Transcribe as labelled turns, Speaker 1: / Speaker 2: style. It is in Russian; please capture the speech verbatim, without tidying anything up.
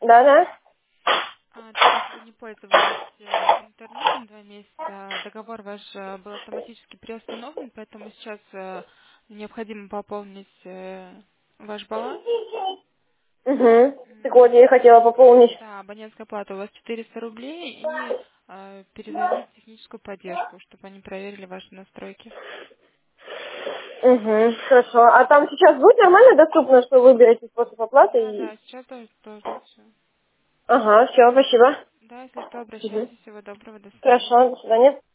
Speaker 1: Да, да.
Speaker 2: А, так как вы не пользовались э, интернетом два месяца, договор ваш э, был автоматически приостановлен, поэтому сейчас э, необходимо пополнить э, ваш баланс.
Speaker 1: Угу. Так вот,
Speaker 2: М,
Speaker 1: я и хотела пополнить.
Speaker 2: Да, абонентская плата у вас четыреста рублей и э, перезвонить в техническую поддержку, чтобы они проверили ваши настройки.
Speaker 1: Угу, хорошо. А там сейчас будет нормально доступно, что выберете способ оплаты?
Speaker 2: Да,
Speaker 1: И...
Speaker 2: да, сейчас тоже должно все.
Speaker 1: Ага, все, спасибо.
Speaker 2: Да, если что,
Speaker 1: Угу.
Speaker 2: обращайтесь. Всего доброго, до свидания.
Speaker 1: Хорошо, до свидания.